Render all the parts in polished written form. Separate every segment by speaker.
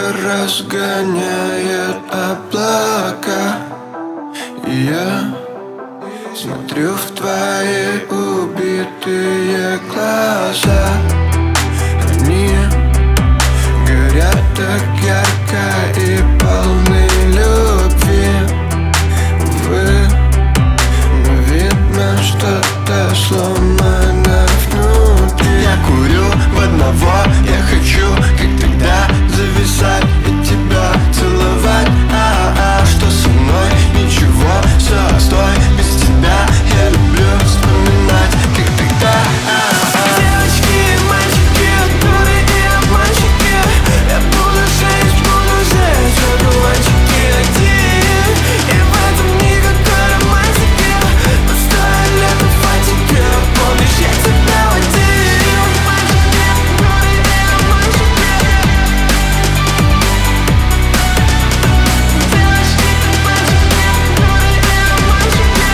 Speaker 1: разгоняет облака. И я смотрю в твои убитые глаза. Они горят так ярко и полны любви. Увы, но видно, что-то сломано внутри. Я курю в одного, я хочу, как тогда, зависать и тебя целовать. Что со мной? Ничего, все, стой, без тебя я люблю вспоминать, как тогда. Девочки и мальчики, дуры и обманщики, я буду жить одуванчики один. И в этом никакой романтики, пустое лето фантики. Помнишь, я тебя водил? Мальчики, дуры и обманщики. Девочки и мальчики, дуры и обманщики.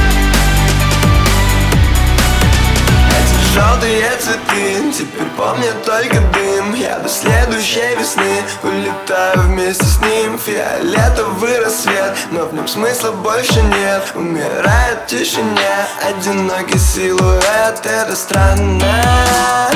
Speaker 1: Эти желтые цветы теперь помнят только дым. Я до следующей весны улетаю вместе с ним. Фиолетовый рассвет, но в нем смысла больше нет. Умирает в тишине одинокий силуэт. Это странно.